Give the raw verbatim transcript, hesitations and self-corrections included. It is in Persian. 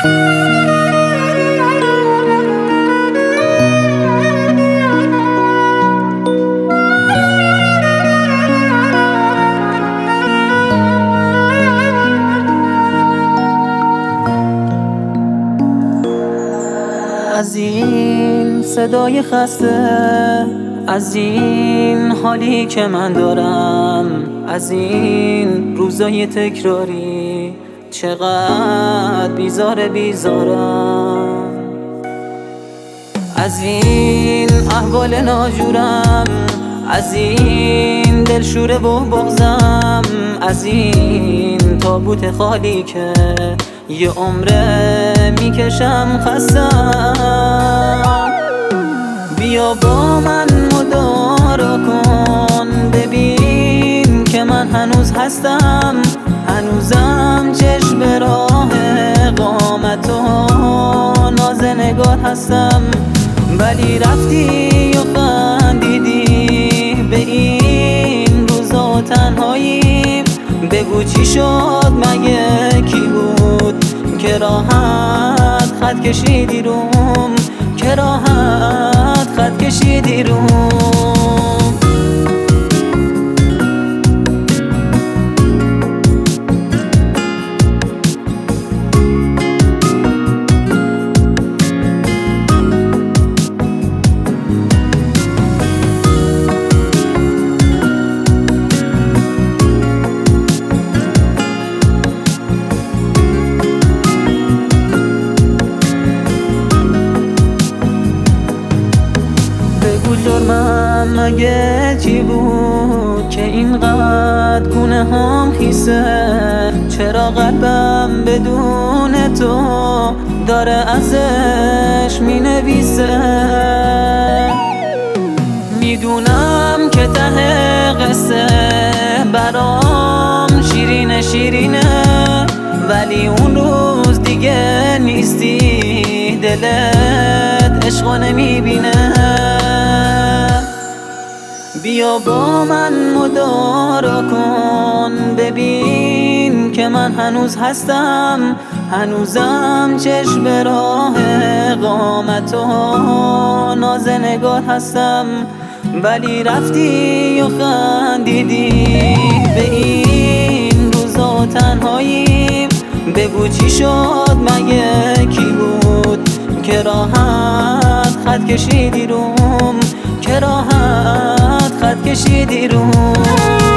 از این صدای خسته، از این حالی که من دارم، از این روزای تکراری چقدر بیزار بیزارم، از این احوال ناجورم، از این دلشوره و بغضم، از این تابوت خالی که یه عمره میکشم خستم. بیا با من مدارا کن، ببین که من هنوز هستم، هنوزم چشم به راه اقامت و ناز نگاه هستم. ولی رفتی و خندیدی به این روزا تنهایی، بگو چی شد، مگه کی بود که راحت خط کشیدی روم، که راحت خط کشیدی روم. جرمم مگه چی بود که اینقدر گونه هم خیسه؟ چرا قلبم بدون تو داره ازش می نویسه؟ میدونم که ته قصه برام شیرینه شیرینه، ولی اون روز دیگه نیستی، دلت عشقو نمیبینه. بیا با من مدارا کن، ببین که من هنوز هستم، هنوزم چشم به راه اقامت و ناز نگاه هستم. ولی رفتی و خندیدی به این روزا تنهایی، بگو چی شد، مگه کی بود که راحت خط کشیدی روم، که راحت خط کشیدی روم.